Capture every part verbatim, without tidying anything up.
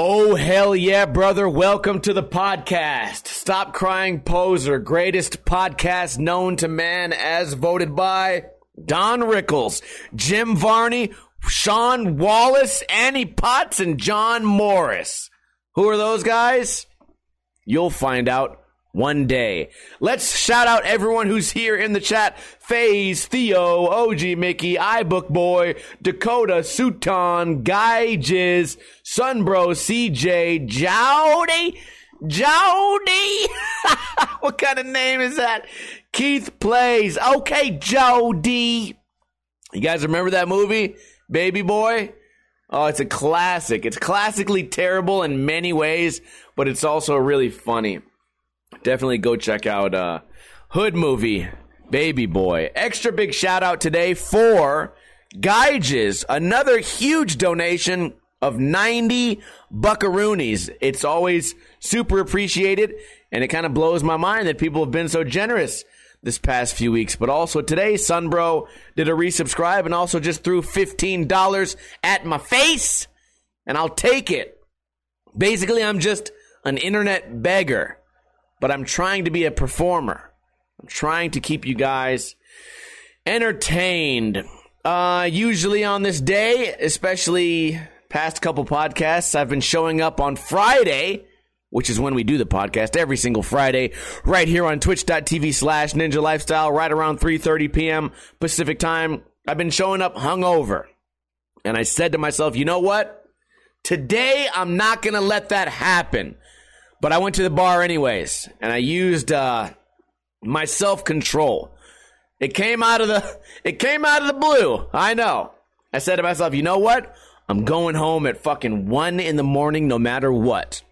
Oh, hell yeah, brother. Welcome to the podcast. Stop Crying Poser, greatest podcast known to man as voted by Don Rickles, Jim Varney, Sean Wallace, Annie Potts, and John Morris. Who are those guys? You'll find out one day. Let's shout out everyone who's here in the chat. FaZe, Theo, O G Mickey, iBookBoy, Dakota, Suton, Guy Jizz, Sunbro, C J, Jody, Jody. What kind of name is that? Keith Plays. Okay, Jody. You guys remember that movie, Baby Boy? Oh, it's a classic. It's classically terrible in many ways, but it's also really funny. Definitely go check out uh, Hood Movie, Baby Boy. Extra big shout out today for Geiges, another huge donation of ninety buckaroonies. It's always super appreciated, and it kind of blows my mind that people have been so generous this past few weeks. But also today, Sunbro did a resubscribe and also just threw fifteen dollars at my face, and I'll take it. Basically, I'm just an internet beggar. But I'm trying to be a performer. I'm trying to keep you guys entertained. Uh, usually on this day, especially past couple podcasts, I've been showing up on Friday, which is when we do the podcast, every single Friday, right here on twitch.tv slash ninja lifestyle, right around three thirty p.m. Pacific time. I've been showing up hungover. And I said to myself, you know what? Today, I'm not going to let that happen. But I went to the bar anyways, and I used uh, my self-control. It came out of the it came out of the blue. I know. I said to myself, you know what? I'm going home at fucking one in the morning no matter what.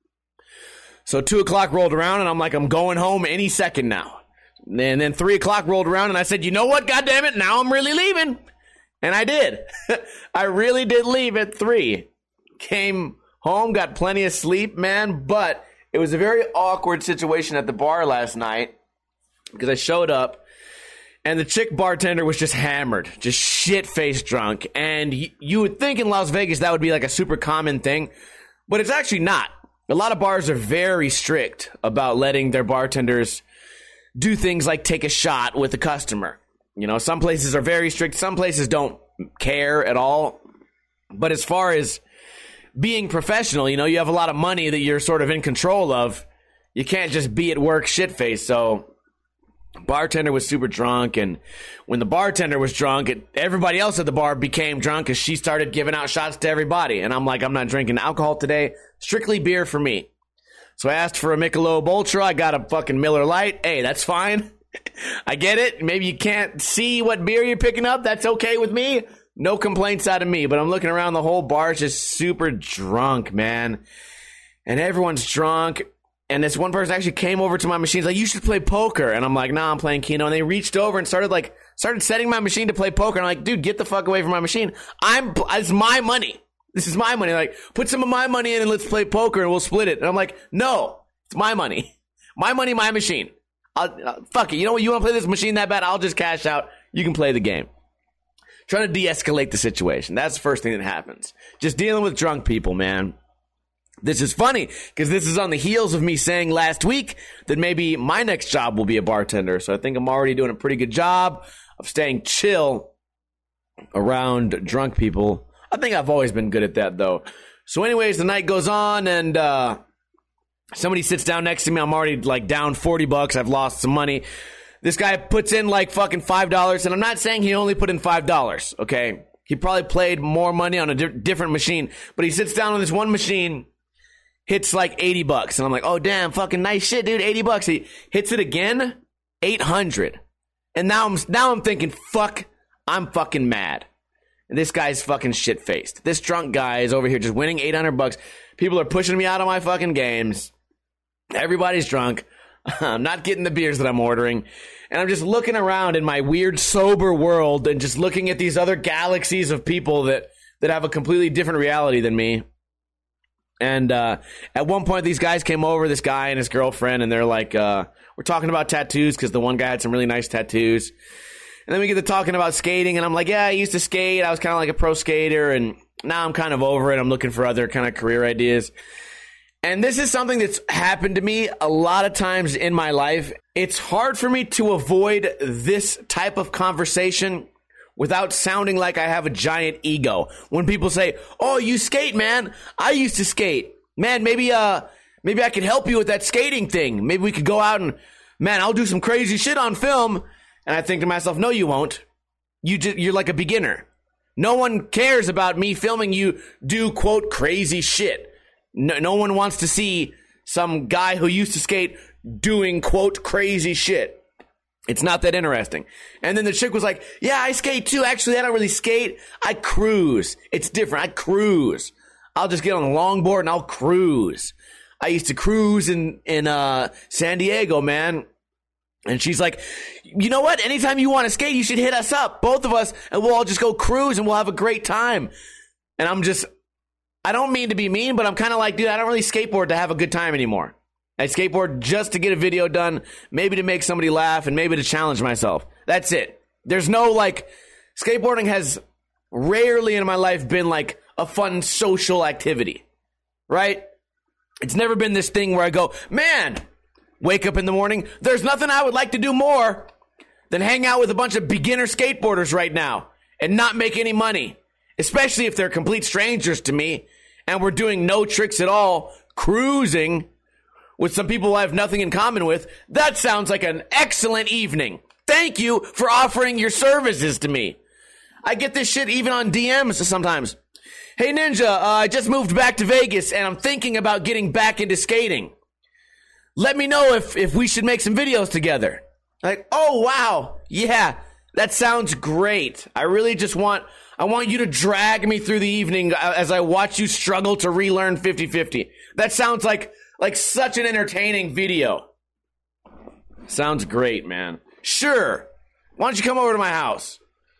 So two o'clock rolled around, and I'm like, I'm going home any second now. And then three o'clock rolled around, and I said, you know what? God damn it, now I'm really leaving. And I did. I really did leave at three. Came home, got plenty of sleep, man, but it was a very awkward situation at the bar last night because I showed up and the chick bartender was just hammered, just shit-faced drunk, and y- you would think in Las Vegas that would be like a super common thing, but it's actually not. A lot of bars are very strict about letting their bartenders do things like take a shot with a customer. You know, some places are very strict, some places don't care at all, but as far as being professional, you know, you have a lot of money that you're sort of in control of. You can't just be at work shit-faced. So, bartender was super drunk, and when the bartender was drunk, it, everybody else at the bar became drunk because she started giving out shots to everybody. And I'm like, I'm not drinking alcohol today. Strictly beer for me. So I asked for a Michelob Ultra. I got a fucking Miller Lite. Hey, that's fine. I get it. Maybe you can't see what beer you're picking up. That's okay with me. No complaints out of me, but I'm looking around, the whole bar is just super drunk, man. And everyone's drunk. And this one person actually came over to my machine. He's like, you should play poker. And I'm like, nah, I'm playing Keno. And they reached over and started like, started setting my machine to play poker. And I'm like, dude, get the fuck away from my machine. I'm, it's my money. This is my money. Like, put some of my money in and let's play poker and we'll split it. And I'm like, no, it's my money. My money, my machine. I'll, uh, fuck it. You know what? You want to play this machine that bad? I'll just cash out. You can play the game. Trying to de-escalate the situation. That's the first thing that happens. Just dealing with drunk people, man. This is funny, because this is on the heels of me saying last week that maybe my next job will be a bartender. So I think I'm already doing a pretty good job of staying chill around drunk people. I think I've always been good at that, though. So anyways, the night goes on, and uh, somebody sits down next to me. I'm already, like, down forty bucks. I've lost some money. This guy puts in like fucking five dollars, and I'm not saying he only put in five dollars, okay? He probably played more money on a di- different machine, but he sits down on this one machine, hits like eighty bucks, and I'm like, oh, damn, fucking nice shit, dude, eighty bucks. He hits it again, eight hundred. And now I'm now I'm thinking, fuck, I'm fucking mad. And this guy's fucking shit-faced. This drunk guy is over here just winning eight hundred bucks. People are pushing me out of my fucking games. Everybody's drunk. I'm not getting the beers that I'm ordering. And I'm just looking around in my weird sober world and just looking at these other galaxies of people that, that have a completely different reality than me. And uh, at one point, these guys came over, this guy and his girlfriend, and they're like, uh, we're talking about tattoos because the one guy had some really nice tattoos. And then we get to talking about skating, and I'm like, yeah, I used to skate. I was kind of like a pro skater. And now I'm kind of over it. I'm looking for other kind of career ideas. And this is something that's happened to me a lot of times in my life. It's hard for me to avoid this type of conversation without sounding like I have a giant ego. When people say, "Oh, you skate, man. I used to skate. Man, maybe uh maybe I could help you with that skating thing. Maybe we could go out and, man, I'll do some crazy shit on film." And I think to myself, "No, you won't. You just, you're like a beginner. No one cares about me filming you do, quote, crazy shit. No, no one wants to see some guy who used to skate doing, quote, crazy shit. It's not that interesting." And then the chick was like, "Yeah, I skate too. Actually, I don't really skate. I cruise. It's different. I cruise. I'll just get on the longboard and I'll cruise. I used to cruise in, in uh, San Diego, man." And she's like, "You know what? Anytime you want to skate, you should hit us up, both of us, and we'll all just go cruise and we'll have a great time." And I'm just, I don't mean to be mean, but I'm kind of like, dude, I don't really skateboard to have a good time anymore. I skateboard just to get a video done, maybe to make somebody laugh, and maybe to challenge myself. That's it. There's no, like, skateboarding has rarely in my life been like a fun social activity, right? It's never been this thing where I go, man, wake up in the morning, there's nothing I would like to do more than hang out with a bunch of beginner skateboarders right now and not make any money, especially if they're complete strangers to me and we're doing no tricks at all, cruising with some people I have nothing in common with. That sounds like an excellent evening. Thank you for offering your services to me. I get this shit even on D Ms sometimes. "Hey, Ninja, uh, I just moved back to Vegas and I'm thinking about getting back into skating. Let me know if, if we should make some videos together." Like, oh, wow. Yeah, that sounds great. I really just want, I want you to drag me through the evening as I watch you struggle to relearn fifty fifty. That sounds like, like such an entertaining video. Sounds great, man. Sure. Why don't you come over to my house?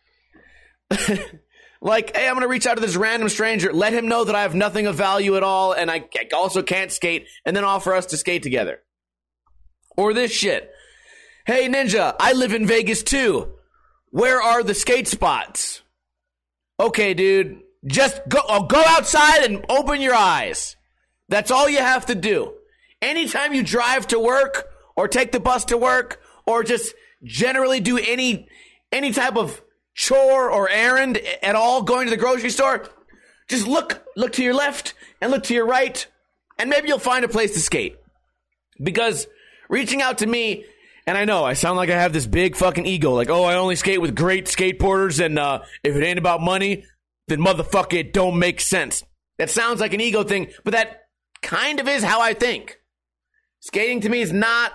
Like, hey, I'm going to reach out to this random stranger, let him know that I have nothing of value at all, and I also can't skate, and then offer us to skate together. Or this shit. "Hey, Ninja, I live in Vegas too. Where are the skate spots?" Okay, dude, just go, oh, go outside and open your eyes. That's all you have to do. Anytime you drive to work, or take the bus to work, or just generally do any any type of chore or errand at all, going to the grocery store, just look look to your left and look to your right, and maybe you'll find a place to skate. Because reaching out to me, and I know I sound like I have this big fucking ego, like, oh, I only skate with great skateboarders, and uh, if it ain't about money, then motherfucker, it don't make sense. That sounds like an ego thing, but that kind of is how I think. Skating to me is not,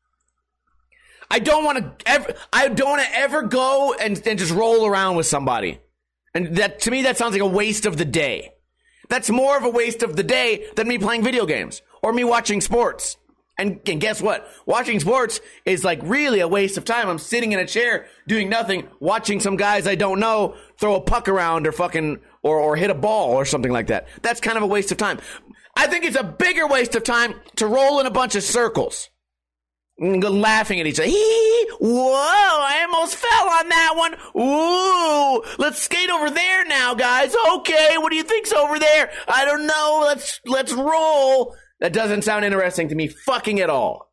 I don't want to ever, I don't want to ever go and, and just roll around with somebody. And that, to me, that sounds like a waste of the day. That's more of a waste of the day than me playing video games or me watching sports. And, and guess what? Watching sports is like really a waste of time. I'm sitting in a chair doing nothing, watching some guys I don't know throw a puck around or fucking, or, or hit a ball or something like that. That's kind of a waste of time. I think it's a bigger waste of time to roll in a bunch of circles and go laughing at each other. Hee, whoa, I almost fell on that one. Ooh, let's skate over there now, guys. Okay, what do you think's over there? I don't know. Let's let's roll. That doesn't sound interesting to me fucking at all.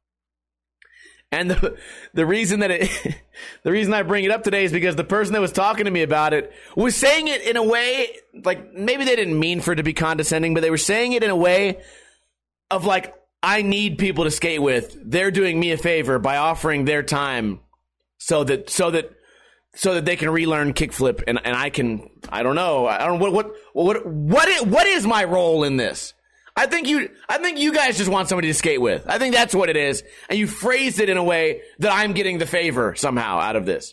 And the the reason that it the reason I bring it up today is because the person that was talking to me about it was saying it in a way, like, maybe they didn't mean for it to be condescending, but they were saying it in a way of like, I need people to skate with. They're doing me a favor by offering their time so that so that so that they can relearn kickflip, and, and I can, I don't know. I don't what what what what is, what is my role in this? I think you I think you guys just want somebody to skate with. I think that's what it is. And you phrased it in a way that I'm getting the favor somehow out of this.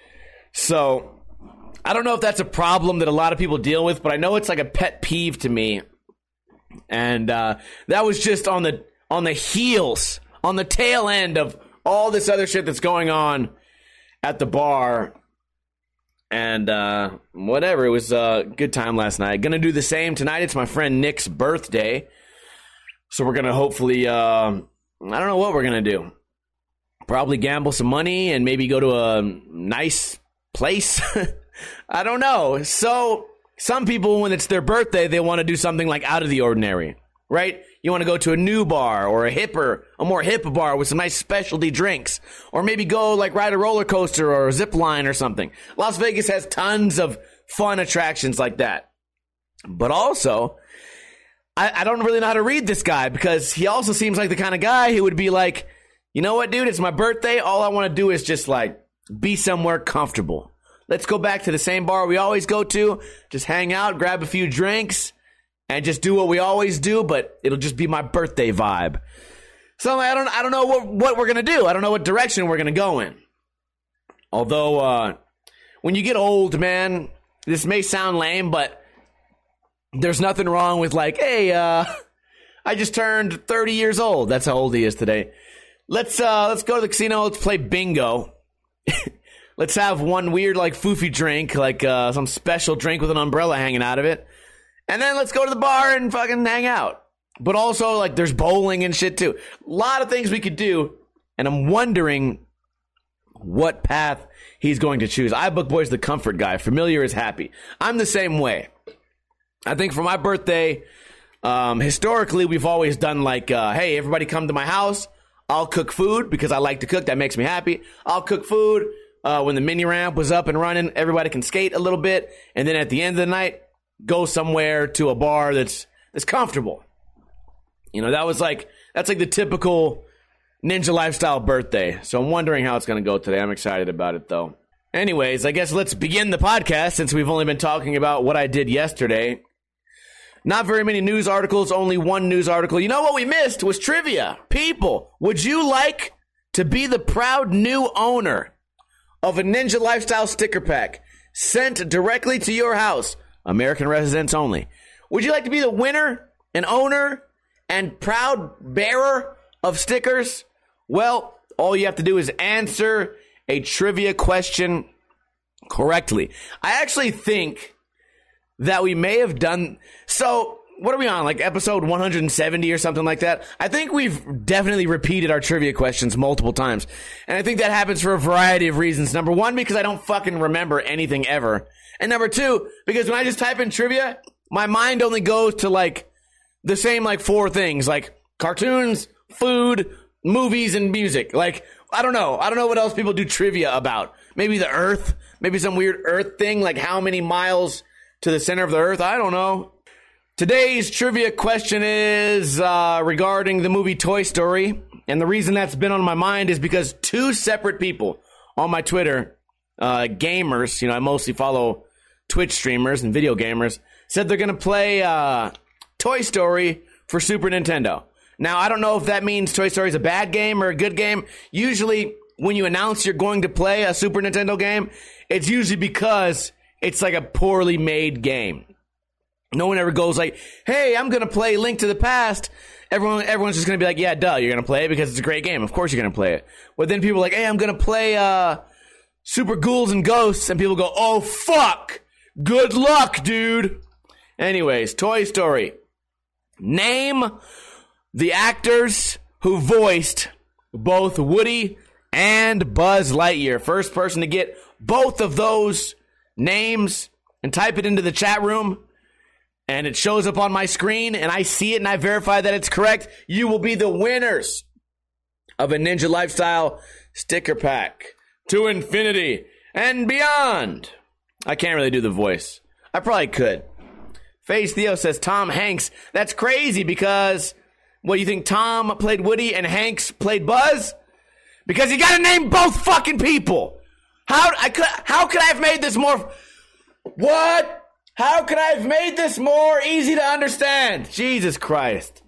So, I don't know if that's a problem that a lot of people deal with, but I know it's like a pet peeve to me. And uh, that was just on the on the heels, on the tail end of all this other shit that's going on at the bar. And uh, whatever, it was a good time last night. Gonna do the same tonight. It's my friend Nick's birthday. So we're gonna hopefully, uh, I don't know what we're gonna do. Probably gamble some money and maybe go to a nice place. I don't know. So some people, when it's their birthday, they want to do something like out of the ordinary, right? You want to go to a new bar or a hipper, a more hip bar with some nice specialty drinks, or maybe go like ride a roller coaster or a zip line or something. Las Vegas has tons of fun attractions like that. But also, I, I don't really know how to read this guy, because he also seems like the kind of guy who would be like, you know what, dude, it's my birthday. All I want to do is just like be somewhere comfortable. Let's go back to the same bar we always go to, just hang out, grab a few drinks, and just do what we always do, but it'll just be my birthday vibe. So I don't I don't know what, what we're going to do. I don't know what direction we're going to go in. Although, uh, when you get old, man, this may sound lame, but there's nothing wrong with like, hey, uh, I just turned thirty years old. That's how old he is today. Let's uh, let's go to the casino. Let's play bingo. Let's have one weird, like, foofy drink, like uh, some special drink with an umbrella hanging out of it. And then let's go to the bar and fucking hang out. But also, like, there's bowling and shit, too. A lot of things we could do. And I'm wondering what path he's going to choose. iBookBoy's the comfort guy. Familiar is happy. I'm the same way. I think for my birthday, um, historically, we've always done, like, uh, hey, everybody come to my house. I'll cook food because I like to cook. That makes me happy. I'll cook food. Uh, when the mini ramp was up and running, everybody can skate a little bit. And then at the end of the night, go somewhere to a bar that's that's comfortable. You know, that was like, that's like the typical Ninja Lifestyle birthday. So I'm wondering how it's going to go today. I'm excited about it, though. Anyways, I guess let's begin the podcast since we've only been talking about what I did yesterday. Not very many news articles, only one news article. You know what we missed was trivia. People, would you like to be the proud new owner of a Ninja Lifestyle sticker pack sent directly to your house, American residents only? Would you like to be the winner and owner and proud bearer of stickers? Well, all you have to do is answer a trivia question correctly. I actually think that we may have done... So, what are we on? Like episode one hundred seventy or something like that? I think we've definitely repeated our trivia questions multiple times. And I think that happens for a variety of reasons. Number one, because I don't fucking remember anything ever. And number two, because when I just type in trivia, my mind only goes to like the same like four things. Like cartoons, food, movies, and music. Like, I don't know. I don't know what else people do trivia about. Maybe the Earth. Maybe some weird Earth thing. Like how many miles to the center of the Earth. I don't know. Today's trivia question is uh, regarding the movie Toy Story. And the reason that's been on my mind is because two separate people on my Twitter, uh, gamers, you know, I mostly follow Twitch streamers and video gamers, said they're going to play uh, Toy Story for Super Nintendo. Now, I don't know if that means Toy Story is a bad game or a good game. Usually, when you announce you're going to play a Super Nintendo game, it's usually because it's like a poorly made game. No one ever goes like, hey, I'm going to play Link to the Past. Everyone, everyone's just going to be like, yeah, duh, you're going to play it because it's a great game. Of course you're going to play it. But then people are like, hey, I'm going to play uh, Super Ghouls and Ghosts. And people go, oh, fuck. Good luck, dude. Anyways, Toy Story. Name the actors who voiced both Woody and Buzz Lightyear. First person to get both of those names and type it into the chat room, and it shows up on my screen, and I see it, and I verify that it's correct, you will be the winners of a Ninja Lifestyle sticker pack to infinity and beyond. I can't really do the voice. I probably could. Face Theo says Tom Hanks. That's crazy because, what, you think Tom played Woody and Hanks played Buzz? Because you gotta name both fucking people. How I could? How could I have made this more? What? How could I have made this more easy to understand? Jesus Christ.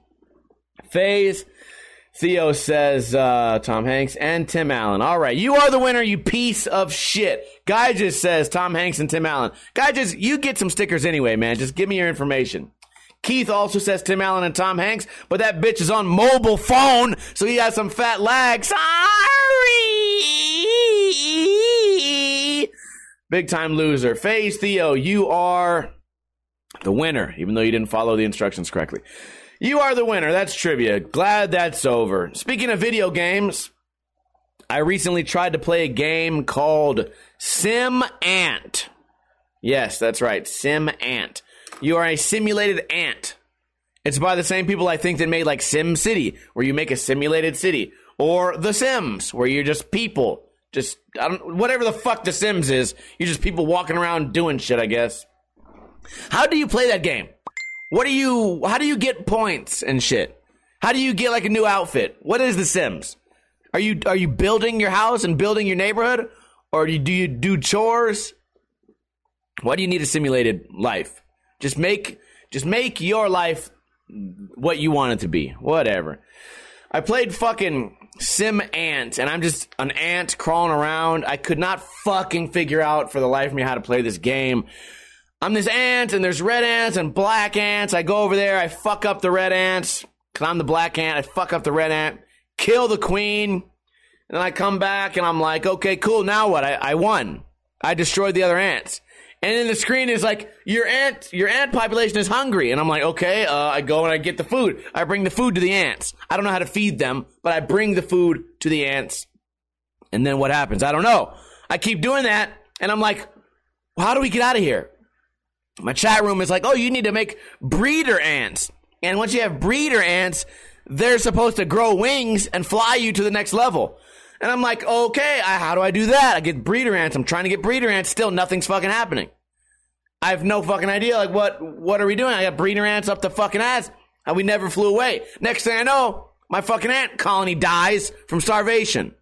Faze Theo says uh, Tom Hanks and Tim Allen. All right, you are the winner, you piece of shit. Guy just says Tom Hanks and Tim Allen. Guy just, you get some stickers anyway, man. Just give me your information. Keith also says Tim Allen and Tom Hanks, but that bitch is on mobile phone, so he has some fat lag. Sorry! Big time loser. Faze Theo, you are the winner, even though you didn't follow the instructions correctly. You are the winner. That's trivia. Glad that's over. Speaking of video games, I recently tried to play a game called Sim Ant. Yes, that's right. Sim Ant. You are a simulated ant. It's by the same people I think that made like Sim City, where you make a simulated city, or The Sims, where you're just people, just I don't whatever the fuck The Sims is. You're just people walking around doing shit, I guess. How do you play that game? What do you? How do you get points and shit? How do you get like a new outfit? What is The Sims? Are you are you building your house and building your neighborhood, or do you do, you do chores? Why do you need a simulated life? Just make just make your life what you want it to be. Whatever. I played fucking Sim Ant, and I'm just an ant crawling around. I could not fucking figure out for the life of me how to play this game. I'm this ant, and there's red ants and black ants. I go over there, I fuck up the red ants, because I'm the black ant. I fuck up the red ant, kill the queen, and then I come back, and I'm like, okay, cool, now what? I, I won. I destroyed the other ants. And then the screen is like, your ant your ant population is hungry. And I'm like, okay, uh, I go and I get the food. I bring the food to the ants. I don't know how to feed them, but I bring the food to the ants. And then what happens? I don't know. I keep doing that, and I'm like, well, how do we get out of here? My chat room is like, oh, you need to make breeder ants. And once you have breeder ants, they're supposed to grow wings and fly you to the next level. And I'm like, okay, I, how do I do that? I get breeder ants. I'm trying to get breeder ants. Still, nothing's fucking happening. I have no fucking idea. Like, what What are we doing? I got breeder ants up the fucking ass, and we never flew away. Next thing I know, my fucking ant colony dies from starvation.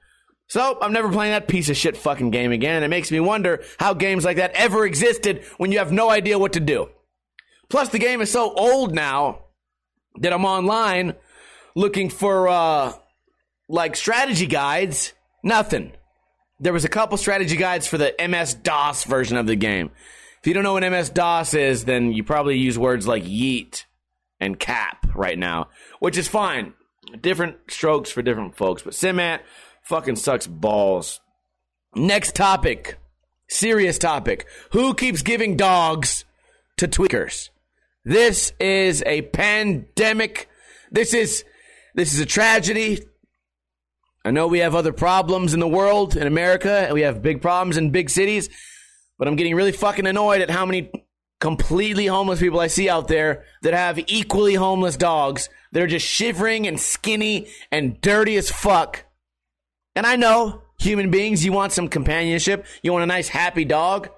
So, I'm never playing that piece of shit fucking game again, and it makes me wonder how games like that ever existed when you have no idea what to do. Plus, the game is so old now that I'm online looking for, uh... like strategy guides, nothing. There was a couple strategy guides for the M S DOS version of the game. If you don't know what M S DOS is, then you probably use words like yeet and cap right now, which is fine. Different strokes for different folks, but Sim Ant fucking sucks balls. Next topic. Serious topic. Who keeps giving dogs to tweakers? This is a pandemic. This is this is a tragedy. I know we have other problems in the world, in America, and we have big problems in big cities, but I'm getting really fucking annoyed at how many completely homeless people I see out there that have equally homeless dogs that are just shivering and skinny and dirty as fuck. And I know, human beings, you want some companionship, you want a nice, happy dog,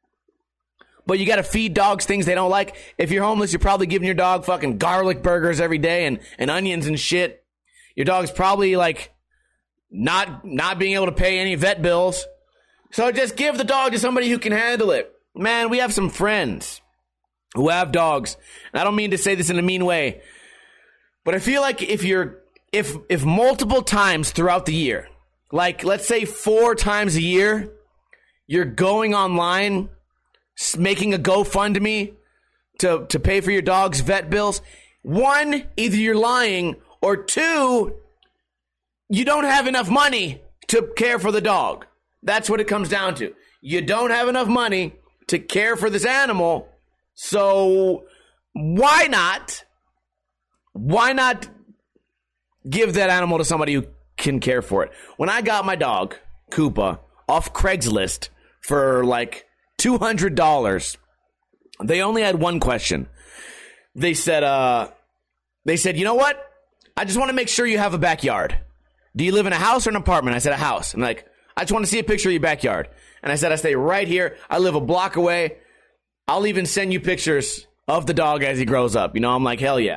but you gotta feed dogs things they don't like. If you're homeless, you're probably giving your dog fucking garlic burgers every day and, and onions and shit. Your dog's probably, like, Not not being able to pay any vet bills. So just give the dog to somebody who can handle it. Man, we have some friends who have dogs. And I don't mean to say this in a mean way, but I feel like if you're if if multiple times throughout the year, like let's say four times a year, you're going online, making a GoFundMe to, to pay for your dog's vet bills, one, either you're lying, or two, you don't have enough money to care for the dog. That's what it comes down to. You don't have enough money to care for this animal, so why not, why not give that animal to somebody who can care for it? When I got my dog, Koopa, off Craigslist for like two hundred dollars, they only had one question. They said, uh, they said, you know what? I just want to make sure you have a backyard. Do you live in a house or an apartment? I said, a house. And like, I just want to see a picture of your backyard. And I said, I stay right here. I live a block away. I'll even send you pictures of the dog as he grows up. You know, I'm like, hell yeah.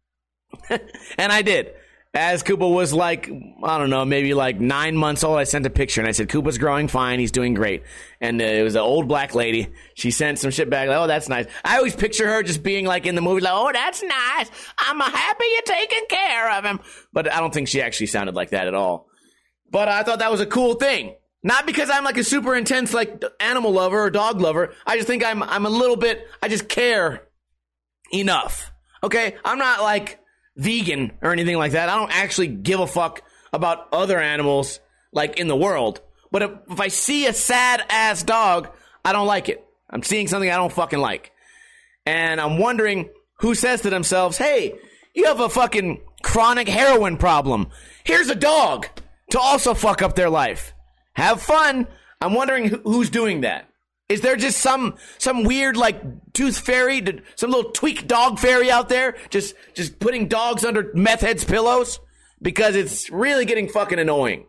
And I did. As Koopa was like, I don't know, maybe like nine months old, I sent a picture. And I said, Koopa's growing fine. He's doing great. And uh, it was an old black lady. She sent some shit back. Like, oh, that's nice. I always picture her just being like in the movie, like, oh, that's nice. I'm happy you're taking care of him. But I don't think she actually sounded like that at all. But I thought that was a cool thing. Not because I'm like a super intense like animal lover or dog lover. I just think I'm I'm a little bit, I just care enough. Okay? I'm not like vegan or anything like that. I don't actually give a fuck about other animals like in the world. But if, if I see a sad ass dog, I don't like it. I'm seeing something I don't fucking like. And I'm wondering who says to themselves, hey, you have a fucking chronic heroin problem. Here's a dog to also fuck up their life. Have fun. I'm wondering who's doing that. Is there just some some weird like tooth fairy, some little tweak dog fairy out there just just putting dogs under meth heads' pillows? Because it's really getting fucking annoying.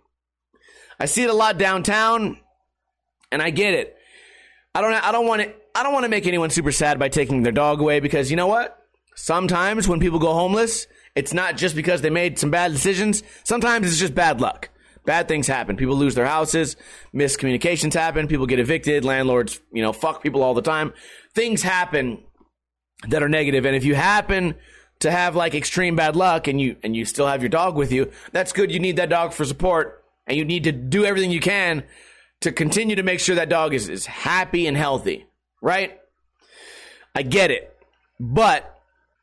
I see it a lot downtown, and I get it. I don't I don't want to I don't want to make anyone super sad by taking their dog away, because you know what? Sometimes when people go homeless, it's not just because they made some bad decisions. Sometimes it's just bad luck. Bad things happen. People lose their houses. Miscommunications happen. People get evicted. Landlords, you know, fuck people all the time. Things happen that are negative. And if you happen to have like extreme bad luck and you and you still have your dog with you, that's good. You need that dog for support, and you need to do everything you can to continue to make sure that dog is, is happy and healthy, right? I get it. But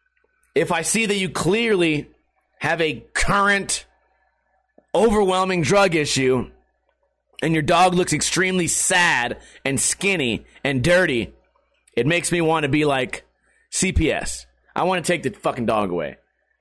if I see that you clearly have a current overwhelming drug issue and your dog looks extremely sad and skinny and dirty, it makes me want to be like, C P S. I want to take the fucking dog away.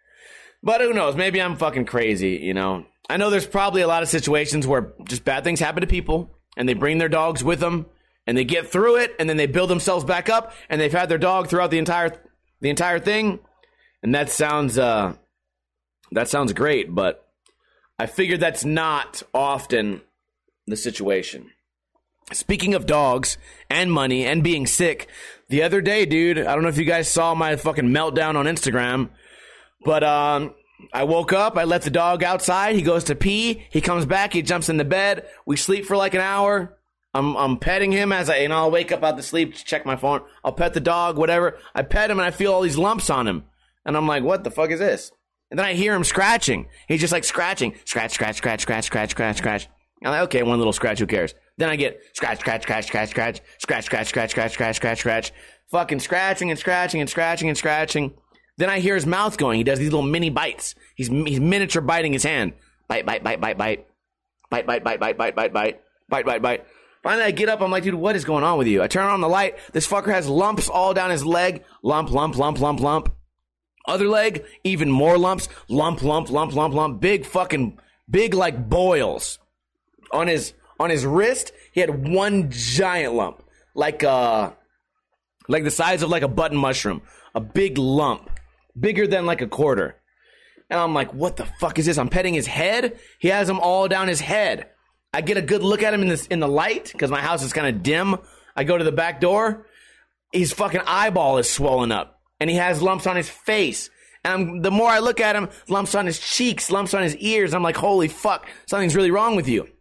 But who knows? Maybe I'm fucking crazy, you know? I know there's probably a lot of situations where just bad things happen to people and they bring their dogs with them and they get through it and then they build themselves back up and they've had their dog throughout the entire the entire thing. And that sounds uh that sounds great, but I figured that's not often the situation. Speaking of dogs and money and being sick, the other day, dude, I don't know if you guys saw my fucking meltdown on Instagram, but um, I woke up, I let the dog outside, he goes to pee, he comes back, he jumps in the bed, we sleep for like an hour, I'm I'm petting him as I, and I'll wake up out of sleep, check my phone, I'll pet the dog, whatever, I pet him and I feel all these lumps on him, and I'm like, what the fuck is this? And then I hear him scratching. He's just like scratching. Scratch, scratch, scratch, scratch, scratch, scratch, scratch. I'm like, okay, one little scratch, who cares? Then I get scratch, scratch, scratch, scratch, scratch, scratch, scratch, scratch, scratch, scratch, scratch, scratch. Fucking scratching and scratching and scratching and scratching. Then I hear his mouth going. He does these little mini bites. He's he's miniature biting his hand. Bite, bite, bite, bite, bite. Bite, bite, bite, bite, bite, bite, bite. Bite, bite, bite. Finally, I get up. I'm like, dude, what is going on with you? I turn on the light. This fucker has lumps all down his leg. Lump, lump, lump, lump, lump. Other leg, even more lumps. Lump, lump, lump, lump, lump. Big fucking, big like boils. On his, on his wrist, he had one giant lump. Like, uh, like the size of like a button mushroom. A big lump. Bigger than like a quarter. And I'm like, what the fuck is this? I'm petting his head. He has them all down his head. I get a good look at him in this, in the light, because my house is kind of dim. I go to the back door. His fucking eyeball is swollen up. And he has lumps on his face. And I'm, the more I look at him, lumps on his cheeks, lumps on his ears. I'm like, holy fuck, something's really wrong with you.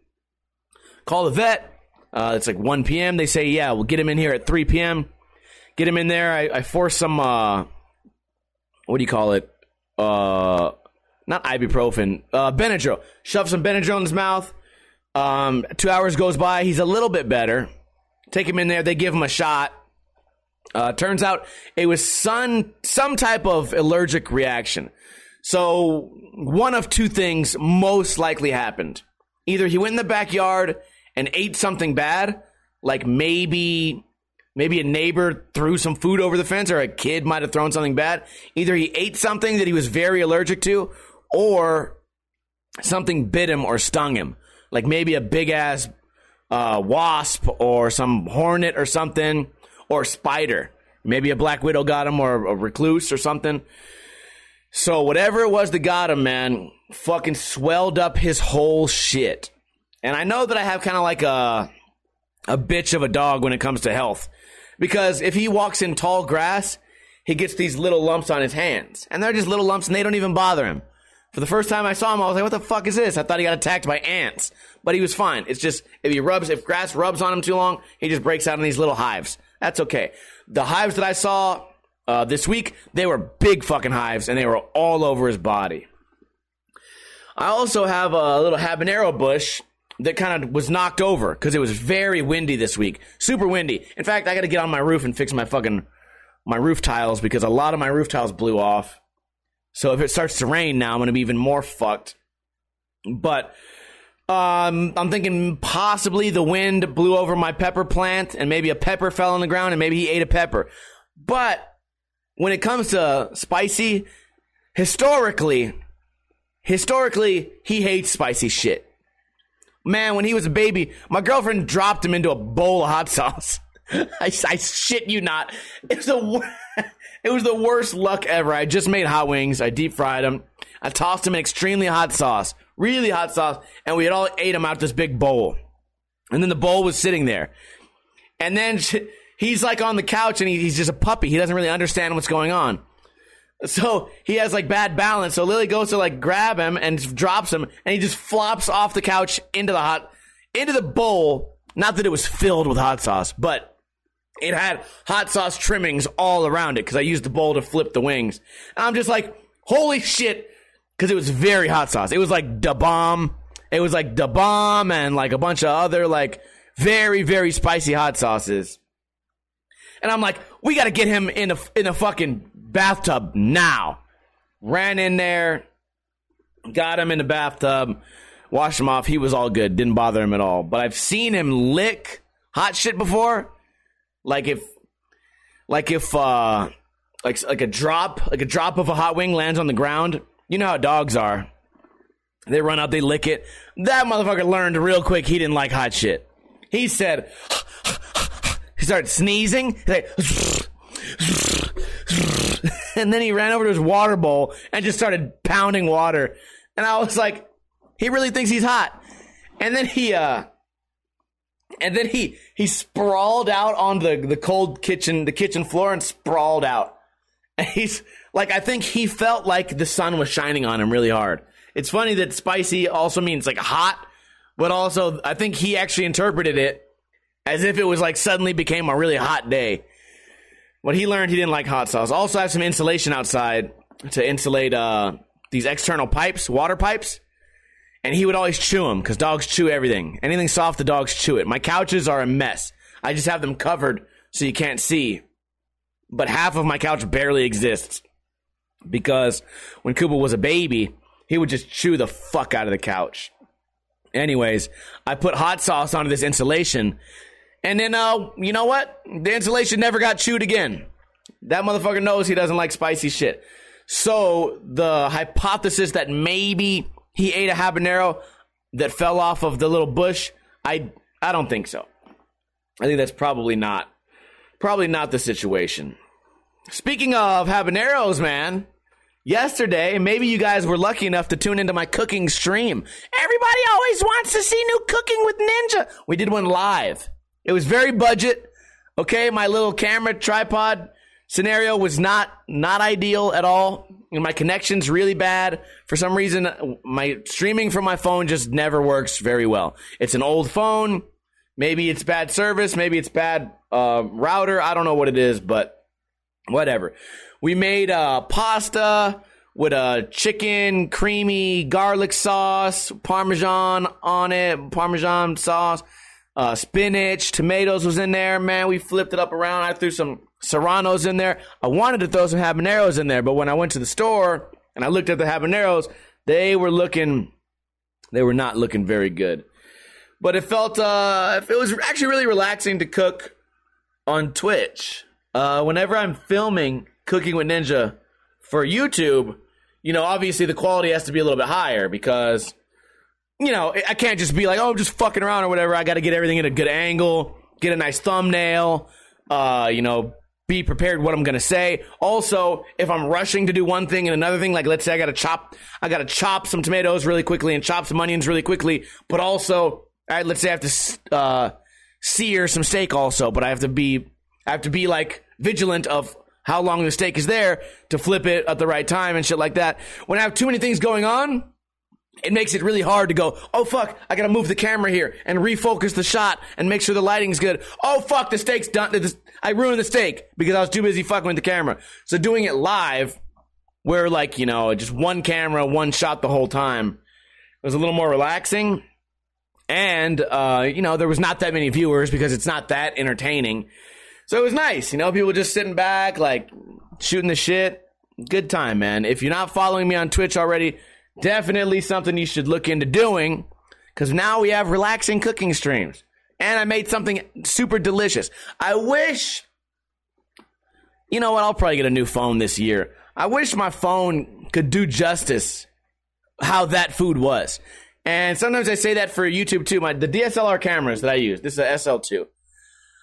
Call the vet. Uh, it's like one p.m. They say, yeah, we'll get him in here at three p.m. Get him in there. I, I force some, uh, what do you call it? Uh, not ibuprofen. Uh, Benadryl. Shove some Benadryl in his mouth. Um, two hours goes by. He's a little bit better. Take him in there. They give him a shot. Uh, turns out it was some, some type of allergic reaction. So one of two things most likely happened. Either he went in the backyard and ate something bad, like maybe maybe a neighbor threw some food over the fence, or a kid might have thrown something bad. Either he ate something that he was very allergic to, or something bit him or stung him. Like maybe a big-ass uh, wasp or some hornet or something. Or spider. Maybe a black widow got him, or a recluse or something. So whatever it was that got him, man, fucking swelled up his whole shit. And I know that I have kind of like a, a bitch of a dog when it comes to health. Because if he walks in tall grass, he gets these little lumps on his hands. And they're just little lumps and they don't even bother him. For the first time I saw him, I was like, what the fuck is this? I thought he got attacked by ants. But he was fine. It's just, if he rubs, if grass rubs on him too long, he just breaks out in these little hives. That's okay. The hives that I saw uh, this week, they were big fucking hives, and they were all over his body. I also have a little habanero bush that kind of was knocked over because it was very windy this week. Super windy. In fact, I got to get on my roof and fix my fucking my roof tiles, because a lot of my roof tiles blew off. So if it starts to rain now, I'm going to be even more fucked. But Um, I'm thinking possibly the wind blew over my pepper plant and maybe a pepper fell on the ground and maybe he ate a pepper. But when it comes to spicy, historically, historically, he hates spicy shit. Man, when he was a baby, my girlfriend dropped him into a bowl of hot sauce. I, I shit you not. It was, the, it was the worst luck ever. I just made hot wings. I deep fried them. I tossed them in extremely hot sauce, really hot sauce, and we had all ate them out of this big bowl. And then the bowl was sitting there. And then he's like on the couch, and he, he's just a puppy. He doesn't really understand what's going on. So he has like bad balance. So Lily goes to like grab him and drops him, and he just flops off the couch into the hot, into the bowl. Not that it was filled with hot sauce, but it had hot sauce trimmings all around it because I used the bowl to flip the wings. And I'm just like, holy shit, because it was very hot sauce. It was like Da Bomb. It was like Da Bomb and like a bunch of other like very, very spicy hot sauces. And I'm like, we got to get him in a, in a fucking bathtub now. Ran in there, got him in the bathtub. Washed him off. He was all good. Didn't bother him at all. But I've seen him lick hot shit before. Like if, like if, uh, like like a drop, like a drop of a hot wing lands on the ground. You know how dogs are. They run up, they lick it. That motherfucker learned real quick he didn't like hot shit. He said, he started sneezing. He's like, and then he ran over to his water bowl and just started pounding water. And I was like, he really thinks he's hot. And then he, uh, and then he, he sprawled out on the, the cold kitchen, the kitchen floor and sprawled out. And he's like, I think he felt like the sun was shining on him really hard. It's funny that spicy also means like hot, but also I think he actually interpreted it as if it was like suddenly became a really hot day. But he learned he didn't like hot sauce. Also I have some insulation outside to insulate, uh, these external pipes, water pipes. And he would always chew them because dogs chew everything. Anything soft, the dogs chew it. My couches are a mess. I just have them covered so you can't see. But half of my couch barely exists because when Koopa was a baby, he would just chew the fuck out of the couch. Anyways, I put hot sauce onto this insulation. And then, uh, you know what? The insulation never got chewed again. That motherfucker knows he doesn't like spicy shit. So the hypothesis that maybe he ate a habanero that fell off of the little bush, I I don't think so. I think that's probably not, probably not the situation. Speaking of habaneros, man, yesterday, maybe you guys were lucky enough to tune into my cooking stream. Everybody always wants to see new cooking with Ninja. We did one live. It was very budget. Okay, my little camera tripod scenario was not not ideal at all. And my connection's really bad. For some reason, my streaming from my phone just never works very well. It's an old phone. Maybe it's bad service. Maybe it's bad uh, router. I don't know what it is, but whatever. We made uh, pasta with a chicken, creamy garlic sauce, Parmesan on it, Parmesan sauce, uh, spinach, tomatoes was in there. Man, we flipped it up around. I threw some Serranos in there. I wanted to throw some habaneros in there, but when I went to the store and I looked at the habaneros, they were looking, they were not looking very good. But it felt, uh, it was actually really relaxing to cook on Twitch. Uh, whenever I'm filming Cooking with Ninja for YouTube, you know, obviously the quality has to be a little bit higher because, you know, I can't just be like, oh, I'm just fucking around or whatever. I got to get everything at a good angle, get a nice thumbnail, uh, you know, be prepared what I'm going to say. Also, if I'm rushing to do one thing and another thing, like let's say I got to chop, I got to chop some tomatoes really quickly and chop some onions really quickly, but also, all right, let's say I have to uh, sear some steak also, but I have to be, I have to be like vigilant of how long the steak is there to flip it at the right time and shit like that. When I have too many things going on, it makes it really hard to go, oh, fuck, I got to move the camera here and refocus the shot and make sure the lighting's good. Oh, fuck, the steak's done. I ruined the steak because I was too busy fucking with the camera. So doing it live, where, like, you know, just one camera, one shot the whole time, was a little more relaxing. And, uh, you know, there was not that many viewers because it's not that entertaining. So it was nice, you know, people just sitting back, like, shooting the shit. Good time, man. If you're not following me on Twitch already, definitely something you should look into doing, because now we have relaxing cooking streams. And I made something super delicious. I wish, you know what, I'll probably get a new phone this year. I wish my phone could do justice how that food was. And sometimes I say that for YouTube too. My the D S L R cameras that I use, this is a S L two.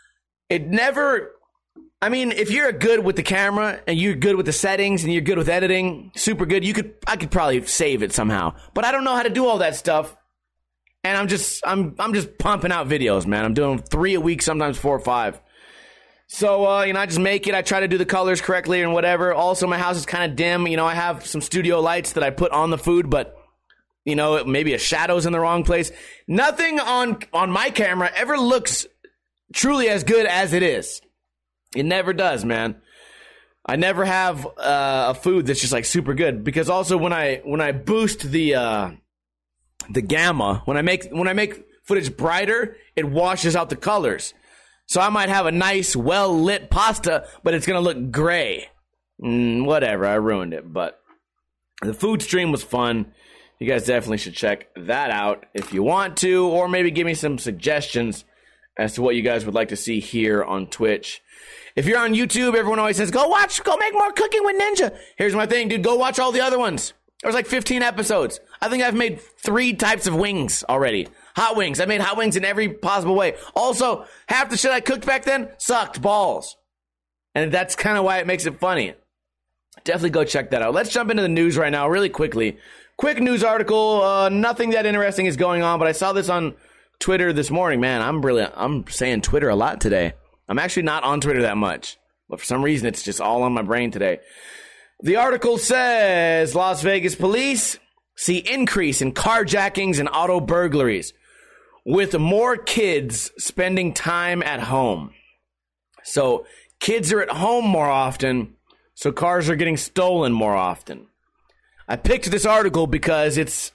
it never, I mean, if you're good with the camera and you're good with the settings and you're good with editing, super good, you could, I could probably save it somehow. But I don't know how to do all that stuff. And I'm just, I'm, I'm just pumping out videos, man. I'm doing three a week, sometimes four or five. So, uh, you know, I just make it. I try to do the colors correctly and whatever. Also, my house is kind of dim. You know, I have some studio lights that I put on the food, but, you know, maybe a shadow's in the wrong place. Nothing on, on my camera ever looks truly as good as it is. It never does, man. I never have uh, a food that's just like super good, because also when I when I boost the uh, the gamma, when I make when I make footage brighter, it washes out the colors. So I might have a nice, well-lit pasta, but it's going to look gray. Mm, whatever, I ruined it. But the food stream was fun. You guys definitely should check that out if you want to, or maybe give me some suggestions as to what you guys would like to see here on Twitch. If you're on YouTube, everyone always says, go watch, go make more Cooking with Ninja. Here's my thing, dude. Go watch all the other ones. There's like fifteen episodes. I think I've made three types of wings already. Hot wings. I made hot wings in every possible way. Also, half the shit I cooked back then sucked balls. And that's kind of why it makes it funny. Definitely go check that out. Let's jump into the news right now really quickly. Quick news article. Uh, nothing that interesting is going on, but I saw this on Twitter this morning. Man, I'm really, I'm saying Twitter a lot today. I'm actually not on Twitter that much, but for some reason, it's just all on my brain today. The article says Las Vegas police see increase in carjackings and auto burglaries, with more kids spending time at home. So kids are at home more often, so cars are getting stolen more often. I picked this article because it's,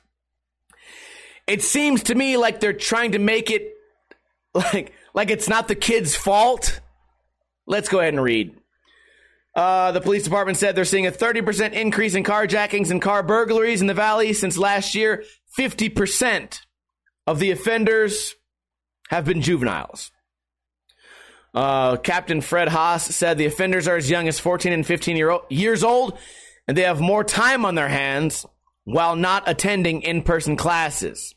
it seems to me like they're trying to make it like, like it's not the kids' fault. Let's go ahead and read. Uh, the police department said they're seeing a thirty percent increase in carjackings and car burglaries in the Valley since last year. fifty percent of the offenders have been juveniles. Uh, Captain Fred Haas said the offenders are as young as fourteen and fifteen year old, years old, and they have more time on their hands while not attending in-person classes.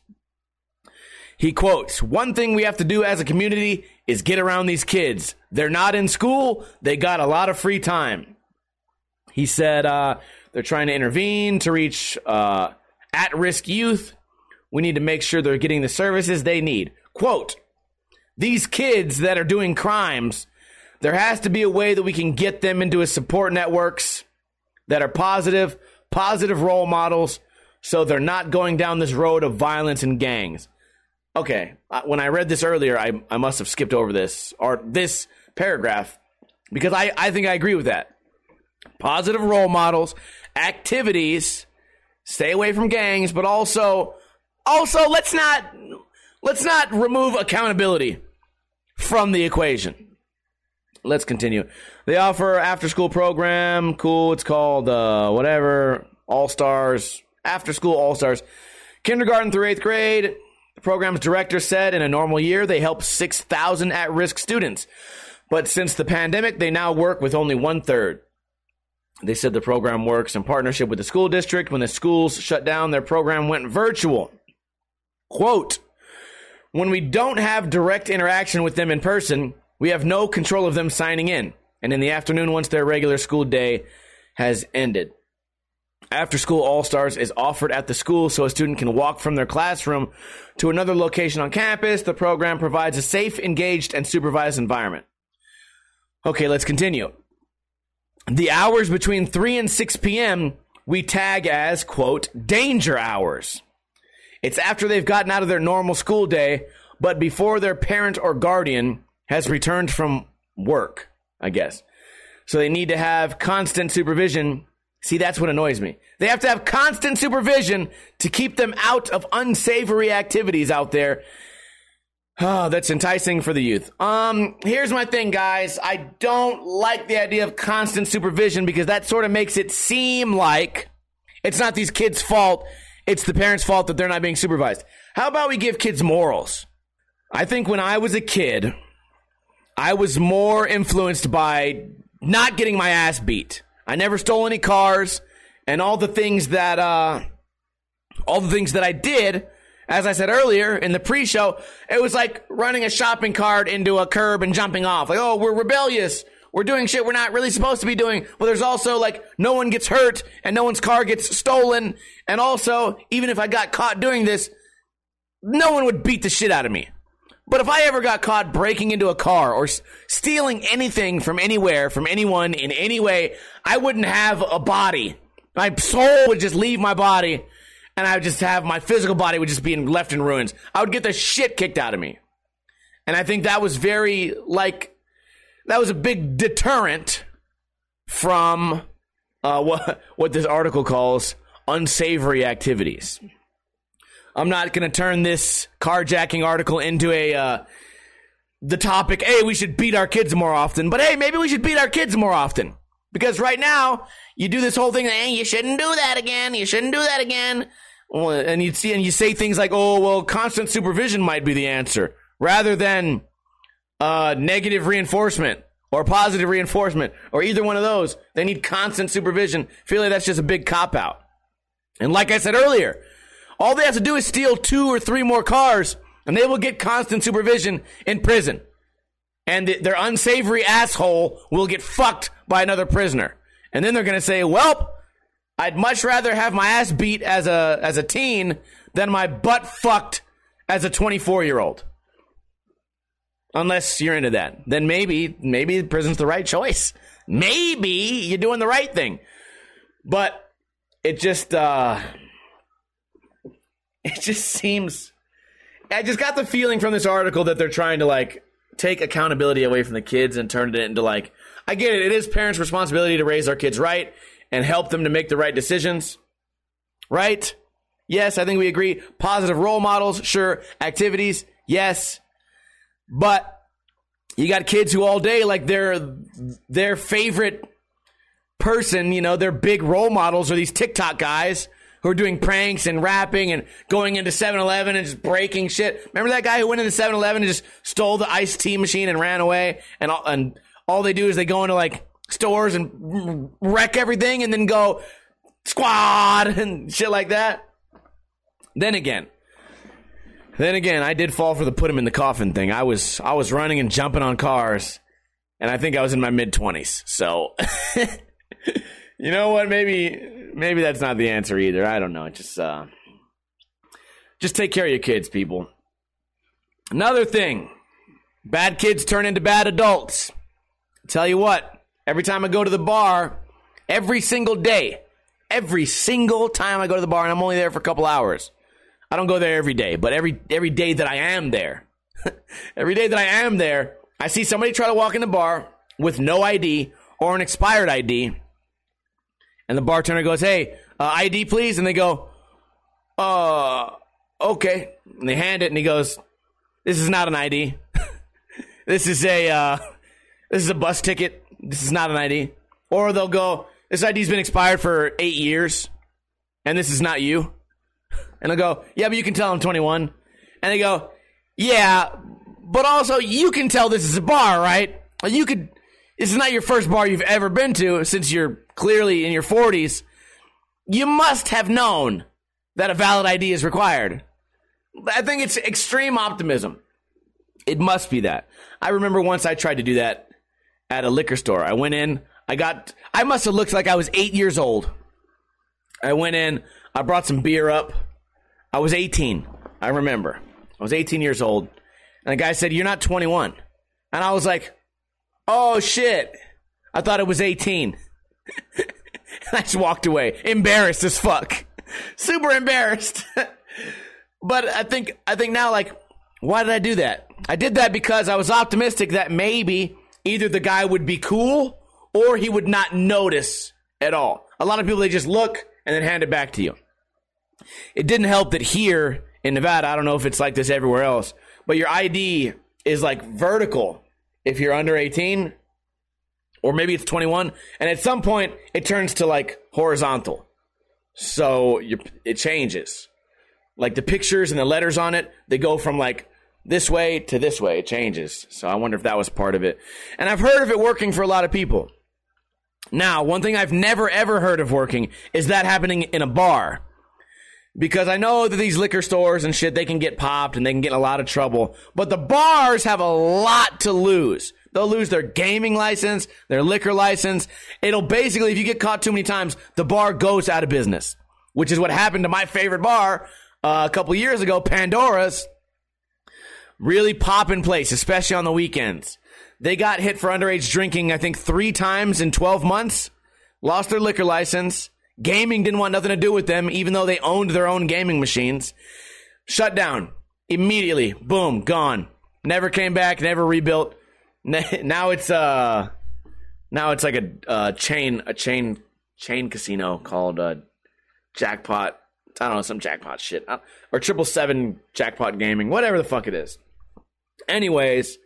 He quotes, "One thing we have to do as a community is get around these kids. They're not in school. They got a lot of free time." He said uh, they're trying to intervene to reach uh, at-risk youth. We need to make sure they're getting the services they need. Quote, "These kids that are doing crimes, there has to be a way that we can get them into a support networks that are positive, positive role models, so they're not going down this road of violence and gangs." Okay, when I read this earlier, I, I must have skipped over this, or this paragraph, because I, I think I agree with that. Positive role models, activities, stay away from gangs, but also, also let's not, let's not remove accountability from the equation. Let's continue. They offer after-school program, cool, it's called, uh, whatever, All-Stars, after-school All-Stars, kindergarten through eighth grade. The program's director said in a normal year, they help six thousand at-risk students. But since the pandemic, they now work with only one-third. They said the program works in partnership with the school district. When the schools shut down, their program went virtual. Quote, "When we don't have direct interaction with them in person, we have no control of them signing in. And in the afternoon, once their regular school day has ended. After School All-Stars is offered at the school so a student can walk from their classroom to another location on campus. The program provides a safe, engaged, and supervised environment." Okay, let's continue. "The hours between three and six p.m. we tag as, quote, danger hours. It's after they've gotten out of their normal school day, but before their parent or guardian has returned from work, I guess. So they need to have constant supervision." See, that's what annoys me. They have to have constant supervision to keep them out of unsavory activities out there. Oh, that's enticing for the youth. Um, here's my thing, guys. I don't like the idea of constant supervision because that sort of makes it seem like it's not these kids' fault. It's the parents' fault that they're not being supervised. How about we give kids morals? I think when I was a kid, I was more influenced by not getting my ass beat. I never stole any cars, and all the things that uh, all the things that I did as I said earlier in the pre-show, it was like running a shopping cart into a curb and jumping off. Like, oh, we're rebellious. We're doing shit we're not really supposed to be doing. But there's also like no one gets hurt and no one's car gets stolen. And also, even if I got caught doing this, no one would beat the shit out of me. But if I ever got caught breaking into a car or s- stealing anything from anywhere, from anyone in any way, I wouldn't have a body. My soul would just leave my body, and I would just have my physical body would just be in, left in ruins. I would get the shit kicked out of me. And I think that was very, like, that was a big deterrent from uh, what, what this article calls unsavory activities. I'm not going to turn this carjacking article into a, uh, the topic, hey, we should beat our kids more often. But hey, maybe we should beat our kids more often. Because right now, you do this whole thing, hey, you shouldn't do that again. You shouldn't do that again. And you see, and you say things like, oh, well, constant supervision might be the answer. Rather than uh, negative reinforcement or positive reinforcement or either one of those. They need constant supervision. I feel like that's just a big cop-out. And like I said earlier, all they have to do is steal two or three more cars, and they will get constant supervision in prison. And th- their unsavory asshole will get fucked by another prisoner. And then they're going to say, well, I'd much rather have my ass beat as a as a teen than my butt fucked as a twenty-four-year-old. Unless you're into that. Then maybe, maybe prison's the right choice. Maybe you're doing the right thing. But it just... uh It just seems, I just got the feeling from this article that they're trying to like take accountability away from the kids and turn it into like, I get it. It is parents' responsibility to raise our kids right and help them to make the right decisions. Right? Yes, I think we agree. Positive role models, sure. Activities, yes. But you got kids who all day, like their, their favorite person, you know, their big role models are these TikTok guys who are doing pranks and rapping and going into seven eleven and just breaking shit. Remember that guy who went into seven eleven and just stole the iced tea machine and ran away? And all, and all they do is they go into like stores and wreck everything and then go squad and shit like that. Then again, then again, I did fall for the put him in the coffin thing. I was I was running and jumping on cars, and I think I was in my mid twenties. So, you know what? Maybe. Maybe that's not the answer either. I don't know. Just, uh, just take care of your kids, people. Another thing. Bad kids turn into bad adults. Tell you what. Every time I go to the bar, every single day, every single time I go to the bar, and I'm only there for a couple hours. I don't go there every day, but every every day that I am there, every day that I am there, I see somebody try to walk in the bar with no I D or an expired I D. And the bartender goes, hey, uh, I D, please. And they go, uh, okay. And they hand it, and he goes, this is not an I D. This is a, uh, this is a bus ticket. This is not an I D. Or they'll go, this I D's been expired for eight years, and this is not you. And they'll go, yeah, but you can tell I'm twenty-one. And they go, yeah, but also you can tell this is a bar, right? You could, this is not your first bar you've ever been to since you're clearly in your forties. You must have known that a valid I D is required. I think it's extreme optimism. It must be that. I remember once I tried to do that at a liquor store. I went in, I got, I must have looked like I was eight years old. I went in, I brought some beer up. I was eighteen, I remember. I was eighteen years old. And the guy said, you're not twenty-one. And I was like, oh shit. I thought it was eighteen. I just walked away, embarrassed as fuck. Super embarrassed. But I think, I think now, like, why did I do that? I did that because I was optimistic that maybe either the guy would be cool or he would not notice at all. A lot of people, they just look and then hand it back to you. It didn't help that here in Nevada, I don't know if it's like this everywhere else, but your I D is like vertical if you're under eighteen, or maybe it's twenty-one, and at some point it turns to like horizontal. So you, it changes. Like the pictures and the letters on it, they go from like this way to this way. It changes. So I wonder if that was part of it. And I've heard of it working for a lot of people. Now, one thing I've never ever heard of working is that happening in a bar. Because I know that these liquor stores and shit, they can get popped and they can get in a lot of trouble. But the bars have a lot to lose. They'll lose their gaming license, their liquor license. It'll basically, if you get caught too many times, the bar goes out of business. Which is what happened to my favorite bar uh, a couple years ago, Pandora's. Really poppin' place, especially on the weekends. They got hit for underage drinking, I think, three times in twelve months. Lost their liquor license. Gaming didn't want nothing to do with them, even though they owned their own gaming machines. Shut down. Immediately. Boom. Gone. Never came back. Never rebuilt. Now it's uh, now it's like a uh, chain, a chain, chain casino called uh, Jackpot. I don't know, some jackpot shit. Or Triple Seven Jackpot Gaming. Whatever the fuck it is. Anyways,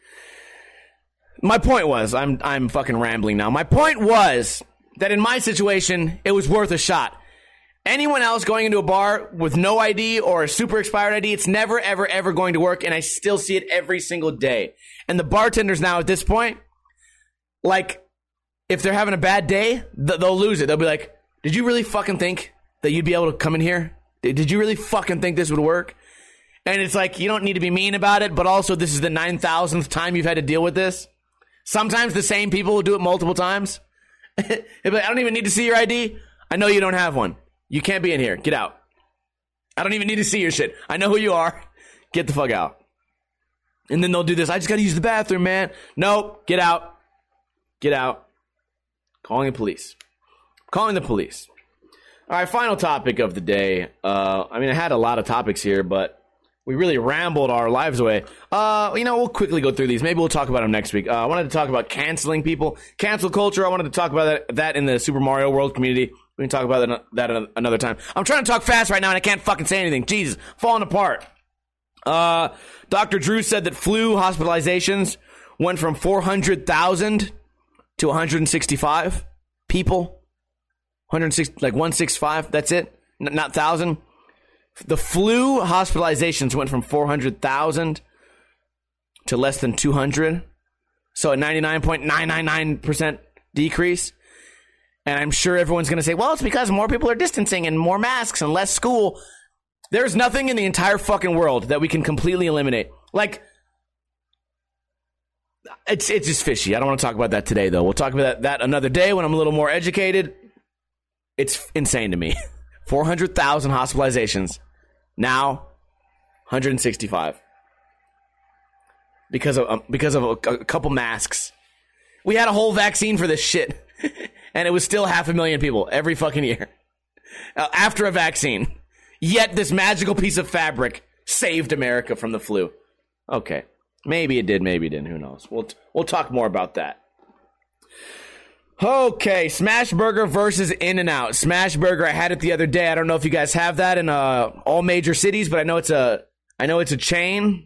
my point was, I'm I'm fucking rambling now. My point was that in my situation, it was worth a shot. Anyone else going into a bar with no I D or a super expired I D, it's never, ever, ever going to work, and I still see it every single day. And the bartenders now at this point, like, if they're having a bad day, they'll lose it. They'll be like, did you really fucking think that you'd be able to come in here? Did you really fucking think this would work? And it's like, you don't need to be mean about it, but also this is the nine thousandth time you've had to deal with this. Sometimes the same people will do it multiple times. Like, I don't even need to see your I D. I know you don't have one. You can't be in here. Get out. I don't even need to see your shit. I know who you are. Get the fuck out. And then they'll do this. I just got to use the bathroom, man. Nope. Get out. Get out. Calling the police. Calling the police. All right, final topic of the day. Uh, I mean, I had a lot of topics here, but we really rambled our lives away. Uh, you know, we'll quickly go through these. Maybe we'll talk about them next week. Uh, I wanted to talk about canceling people. Cancel culture. I wanted to talk about that, that in the Super Mario World community. We can talk about that, that another time. I'm trying to talk fast right now, and I can't fucking say anything. Jesus, falling apart. Uh, Doctor Drew said that flu hospitalizations went from four hundred thousand to one hundred sixty-five people. one hundred six, like one sixty-five, that's it? N- not one thousand. The flu hospitalizations went from four hundred thousand to less than two hundred. So a ninety-nine point nine nine nine percent decrease. And I'm sure everyone's going to say, well, it's because more people are distancing and more masks and less school. There's nothing in the entire fucking world that we can completely eliminate. Like, it's it's just fishy. I don't want to talk about that today, though. We'll talk about that, that another day when I'm a little more educated. It's insane to me. four hundred thousand hospitalizations. Now, one hundred sixty-five. Because of, um, because of a, a couple masks. We had a whole vaccine for this shit. And it was still half a million people every fucking year. Uh, after a vaccine. Yet this magical piece of fabric saved America from the flu. Okay. Maybe it did, maybe it didn't. Who knows? We'll, t- we'll talk more about that. Okay, Smash Burger versus In-N-Out. Smash Burger, I had it the other day. I don't know if you guys have that in uh, all major cities, but I know it's a I know it's a chain.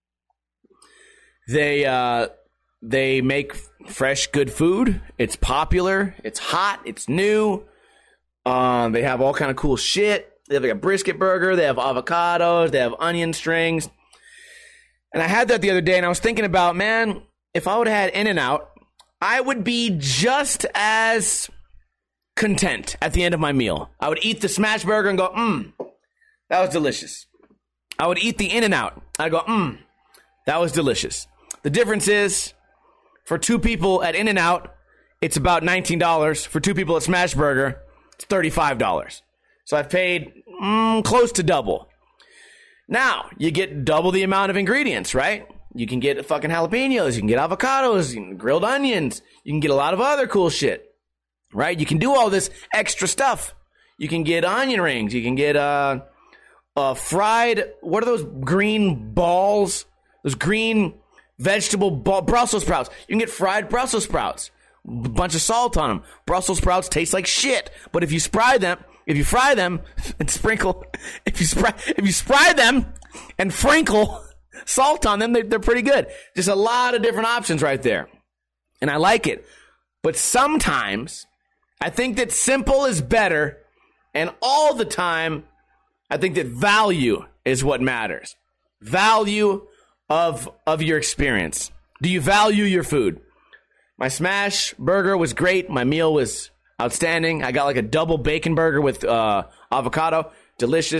They uh, they make fresh, good food. It's popular. It's hot. It's new. Um, they have all kind of cool shit. They have like a brisket burger. They have avocados. They have onion strings. And I had that the other day, and I was thinking about, man, if I would have had In-N-Out, I would be just as content at the end of my meal. I would eat the smash burger and go, mmm, that was delicious. I would eat the In-N-Out. I'd go, mmm, that was delicious. The difference is, for two people at In-N-Out, it's about nineteen dollars. For two people at Smash Burger, it's thirty-five dollars. So I've paid mm, close to double. Now, you get double the amount of ingredients, right? You can get fucking jalapenos, you can get avocados, you can grilled onions, you can get a lot of other cool shit, right? You can do all this extra stuff. You can get onion rings, you can get uh, uh, fried, what are those green balls? Those green vegetable ball, Brussels sprouts. You can get fried Brussels sprouts. A bunch of salt on them. Brussels sprouts taste like shit, but if you fry them, if you fry them and sprinkle, if you spry, if you fry them and sprinkle salt on them, they're, they're pretty good. Just a lot of different options right there, and I like it. But sometimes I think that simple is better, and all the time I think that value is what matters. Value of of your experience. Do you value your food? My Smash Burger was great. My meal was outstanding. I got like a double bacon burger with uh, avocado. Delicious.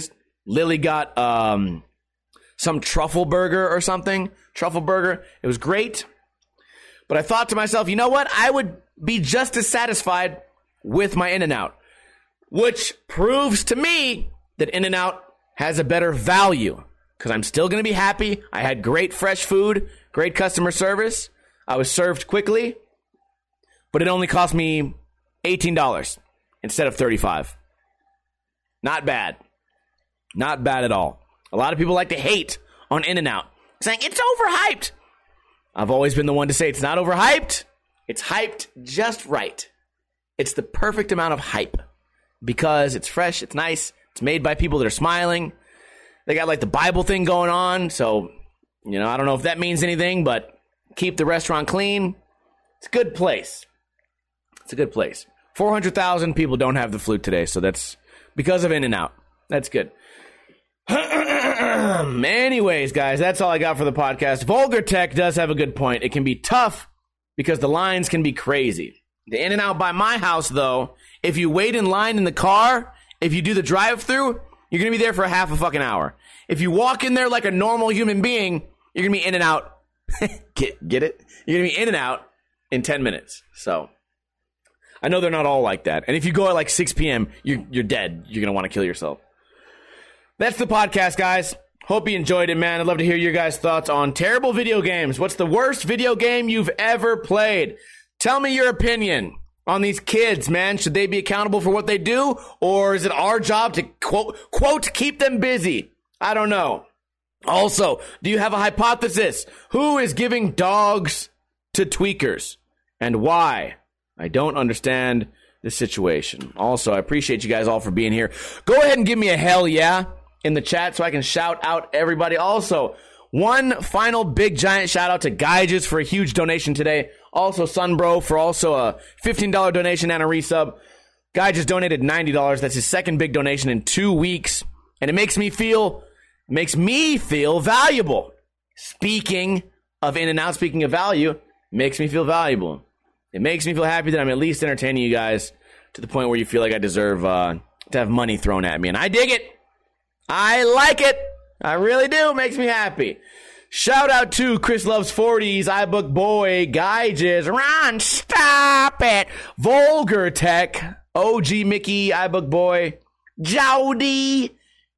Lily got um, some truffle burger or something. Truffle burger. It was great. But I thought to myself, you know what? I would be just as satisfied with my In-N-Out. Which proves to me that In-N-Out has a better value. Because I'm still going to be happy. I had great fresh food, great customer service. I was served quickly. But it only cost me eighteen dollars instead of thirty-five dollars. Not bad. Not bad at all. A lot of people like to hate on In-N-Out, saying it's overhyped. I've always been the one to say it's not overhyped. It's hyped just right. It's the perfect amount of hype because it's fresh, it's nice, it's made by people that are smiling. They got like the Bible thing going on, so, you know, I don't know if that means anything, but keep the restaurant clean. It's a good place. It's a good place. four hundred thousand people don't have the flu today, so that's because of In-N-Out. That's good. Anyways, guys, that's all I got for the podcast. Vulgar Tech does have a good point. It can be tough because the lines can be crazy. The In-N-Out by my house, though, if you wait in line in the car, if you do the drive-thru, you're going to be there for a half a fucking hour. If you walk in there like a normal human being, you're going to be in and out. get, get it? You're going to be in and out in ten minutes. So I know they're not all like that. And if you go at like six p.m., you're, you're dead. You're going to want to kill yourself. That's the podcast, guys. Hope you enjoyed it, man. I'd love to hear your guys' thoughts on terrible video games. What's the worst video game you've ever played? Tell me your opinion on these kids, man. Should they be accountable for what they do? Or is it our job to, quote, quote, keep them busy? I don't know. Also, do you have a hypothesis? Who is giving dogs to tweakers? And why? I don't understand the situation. Also, I appreciate you guys all for being here. Go ahead and give me a hell yeah in the chat so I can shout out everybody. Also, one final big giant shout out to Geiges for a huge donation today. Also, Sunbro for also a fifteen dollars donation and a resub. Guy just donated ninety dollars. That's his second big donation in two weeks. And it makes me feel, makes me feel valuable. Speaking of In-N-Out, speaking of value, makes me feel valuable. It makes me feel happy that I'm at least entertaining you guys to the point where you feel like I deserve uh, to have money thrown at me. And I dig it. I like it. I really do. It makes me happy. Shout out to Chris Loves forties, iBook Boy, Geiges, Ron, stop it, Vulgar Tech, O G Mickey, iBook Boy, Jody,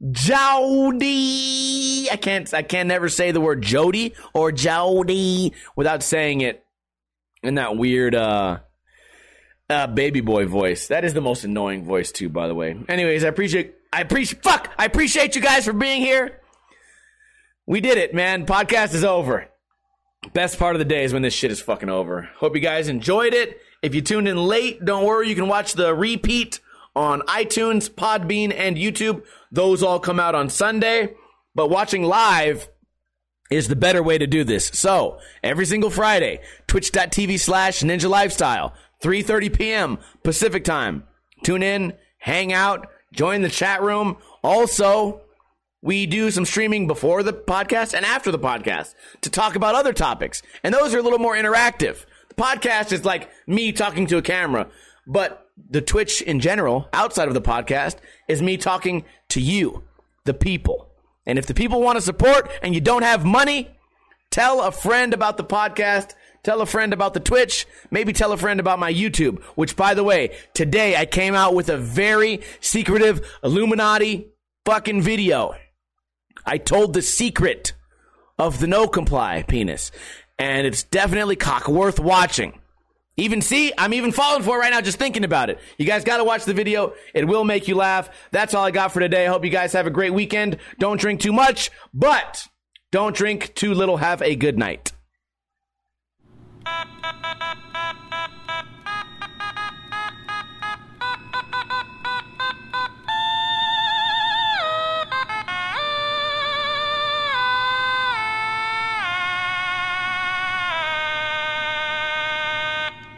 Jody. I can't, I can never say the word Jody or Jody without saying it in that weird uh, uh, baby boy voice. That is the most annoying voice too, by the way. Anyways, I appreciate, I appreciate, fuck, I appreciate you guys for being here. We did it, man. Podcast is over. Best part of the day is when this shit is fucking over. Hope you guys enjoyed it. If you tuned in late, don't worry. You can watch the repeat on iTunes, Podbean, and YouTube. Those all come out on Sunday. But watching live is the better way to do this. So, every single Friday, twitch.tv slash ninja lifestyle, three thirty p.m. Pacific time. Tune in, hang out, join the chat room. Also, we do some streaming before the podcast and after the podcast to talk about other topics. And those are a little more interactive. The podcast is like me talking to a camera, but the Twitch in general, outside of the podcast, is me talking to you, the people. And if the people want to support and you don't have money, tell a friend about the podcast, tell a friend about the Twitch, maybe tell a friend about my YouTube, which, by the way, today I came out with a very secretive Illuminati fucking video. I told the secret of the no comply penis, and it's definitely cock worth watching. Even see, I'm even falling for it right now just thinking about it. You guys got to watch the video. It will make you laugh. That's all I got for today. I hope you guys have a great weekend. Don't drink too much, but don't drink too little. Have a good night.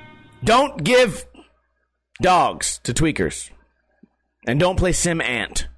Don't give dogs to tweakers. And don't play Sim Ant.